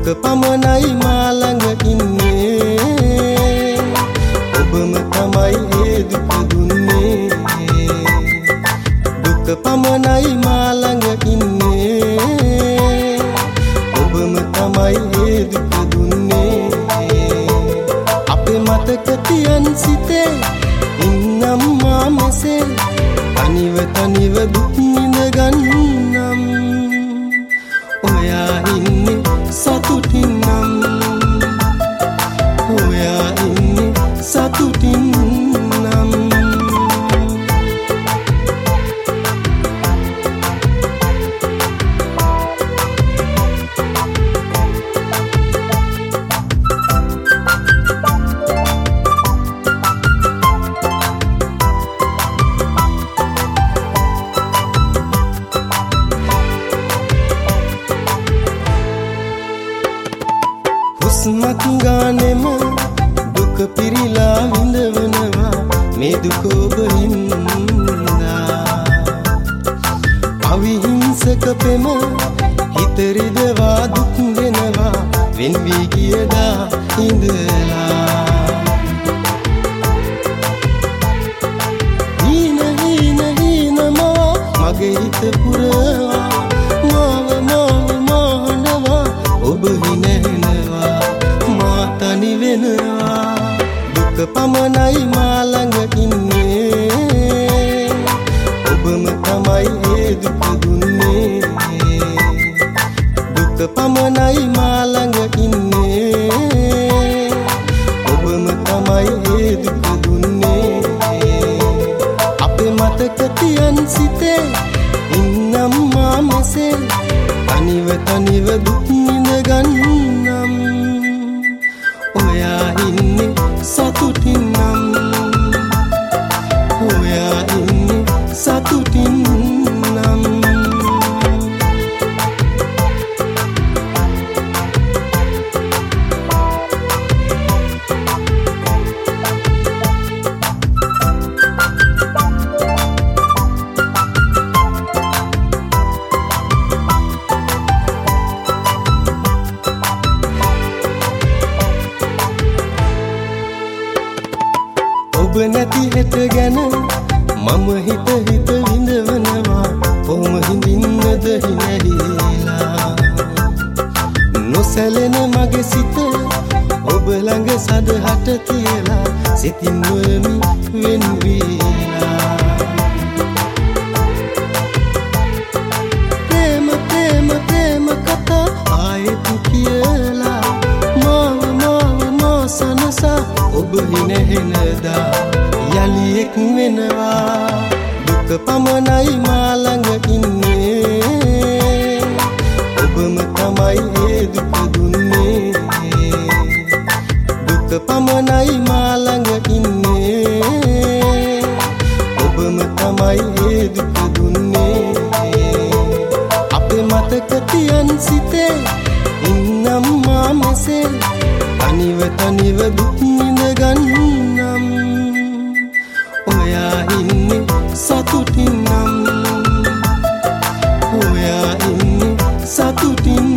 පමණයි මා ළඟ ඉන්නේ ඔබම තමයි ඒ දුක දුන්නේ දුක පමණයි මා ළඟ ඉන්නේ ඔබම තමයි ඒ දුක දුන්නේ අපේ මතක තියන් සිතේ ඉන්නම් මා මෙසේ තනිව දුක් විඳ ගන්නම් ඔයා ඉන්නේ සතුටින් නම් ඔයා ඉන්නේ සතුටින් නම් හුස්මක් ගානෙම දුක පිරීලා විඳවනවා මේ දුක ඔබ හින්දා අවිහිංසක පෙම හිත රිදවා දුක් දෙනවා වෙන් වී ගියදා ඉඳලා හීන මගේ හිත පුරවා මාව මහනවා ඔබ හිනනවා තනි වෙනවා දුක පමණයි මා ළඟ ඉන්නේ ඔබම තමයි ඒ දුක දුන්නේ දුක පමණයි මා ළඟ ඉන්නේ ඔබම තමයි ඒ දුක දුන්නේ අපේ මතක තියන් සිතේ ඉන්නම් මා මෙසේ තනිව දුක් විඳ ගන්නම් ඔයා ඉන්නේ සතුටින් නම් ඔයා ඉන්නේ සතුටින් නම් ඔබ නැති හෙට ගැන මම හිත විඳවනවා කොහොම හිඳින්නද හිනැරිලා නොසැලෙන මගේ සිත ඔබ ළඟ සදහට තියලා සිතින් නොයමි වෙන් වීලා ප්‍රේම කතා ආයෙත් කියලා මාව සනසා ඔබ හිනහෙනදා යලියෙක් වෙනවා දුක පමණයි මා ළඟ ඉන්නේ ඔබම තමයි ඒ දුක දුන්නේ දුක පමණයි මා ළඟ ඉන්නේ ඔබම තමයි ඒ දුක දුන්නේ අපේ මතක තියන් සිතේ ඉන්නම් මා මෙසේ තනිව දුක් විඳ ගන්නම් ඔයා ඉන්නේ සතුටින් නම් ඔයා ඉන්නේ සතුටින්